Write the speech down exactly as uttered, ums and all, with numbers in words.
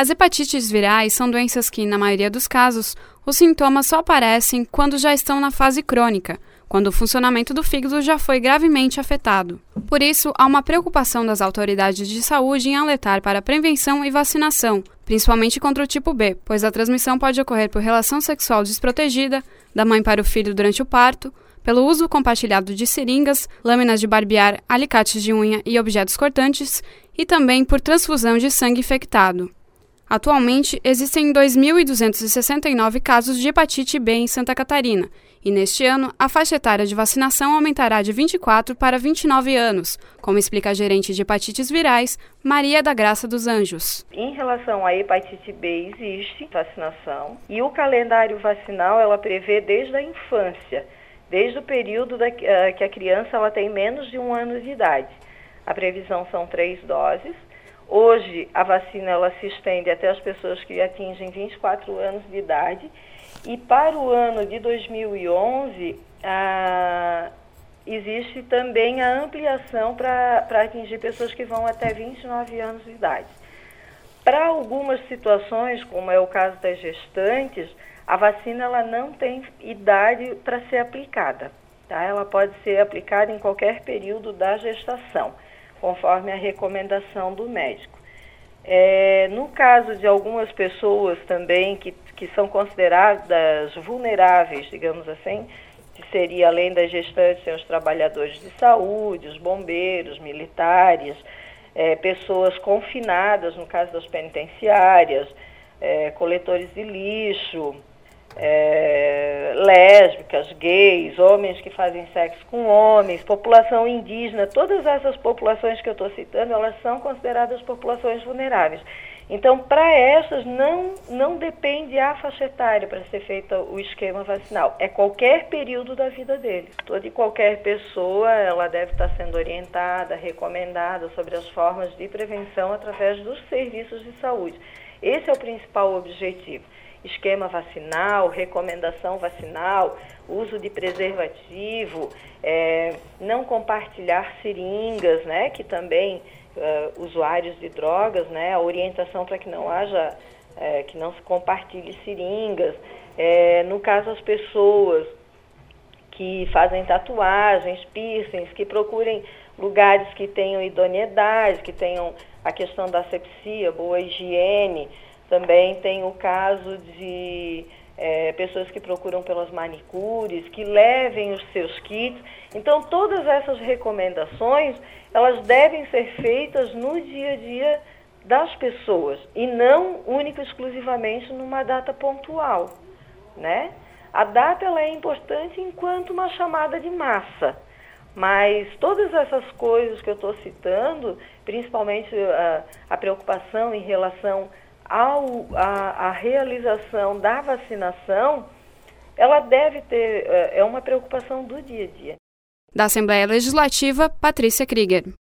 As hepatites virais são doenças que, na maioria dos casos, os sintomas só aparecem quando já estão na fase crônica, quando o funcionamento do fígado já foi gravemente afetado. Por isso, há uma preocupação das autoridades de saúde em alertar para a prevenção e vacinação, principalmente contra o tipo B, pois a transmissão pode ocorrer por relação sexual desprotegida, da mãe para o filho durante o parto, pelo uso compartilhado de seringas, lâminas de barbear, alicates de unha e objetos cortantes, e também por transfusão de sangue infectado. Atualmente, existem dois mil duzentos e sessenta e nove casos de hepatite B em Santa Catarina, e neste ano a faixa etária de vacinação aumentará de vinte e quatro para vinte e nove anos, como explica a gerente de hepatites virais, Maria da Graça dos Anjos. Em relação à hepatite B, existe vacinação, e o calendário vacinal ela prevê desde a infância, desde o período da, uh, que a criança ela tem menos de um ano de idade. A previsão são três doses. Hoje, a vacina ela se estende até as pessoas que atingem vinte e quatro anos de idade. E para o ano de dois mil e onze, ah, existe também a ampliação para atingir pessoas que vão até vinte e nove anos de idade. Para algumas situações, como é o caso das gestantes, a vacina ela não tem idade para ser aplicada. Tá? Ela pode ser aplicada em qualquer período da gestação, conforme a recomendação do médico. É, no caso de algumas pessoas também que, que são consideradas vulneráveis, digamos assim, que seria além das gestantes, tem os trabalhadores de saúde, os bombeiros, militares, é, pessoas confinadas, no caso das penitenciárias, é, coletores de lixo, É, lésbicas, gays, homens que fazem sexo com homens, população indígena, todas essas populações que eu estou citando, elas são consideradas populações vulneráveis. Então, para essas, não, não depende a faixa etária para ser feito o esquema vacinal. É qualquer período da vida deles. Toda e qualquer pessoa, ela deve estar sendo orientada, recomendada sobre as formas de prevenção através dos serviços de saúde. Esse é o principal objetivo. Esquema vacinal, recomendação vacinal, uso de preservativo, é, não compartilhar seringas, né, que também uh, usuários de drogas, né, a orientação para que não haja, é, que não se compartilhe seringas. É, no caso, as pessoas que fazem tatuagens, piercings, que procurem lugares que tenham idoneidade, que tenham a questão da asepsia, boa higiene. Também tem o caso de é, pessoas que procuram pelas manicures, que levem os seus kits. Então, todas essas recomendações, elas devem ser feitas no dia a dia das pessoas e não única e exclusivamente numa data pontual, né? A data ela é importante enquanto uma chamada de massa, mas todas essas coisas que eu estou citando, principalmente a, a preocupação em relação Ao, a, a realização da vacinação, ela deve ter, é uma preocupação do dia a dia. Da Assembleia Legislativa, Patrícia Krieger.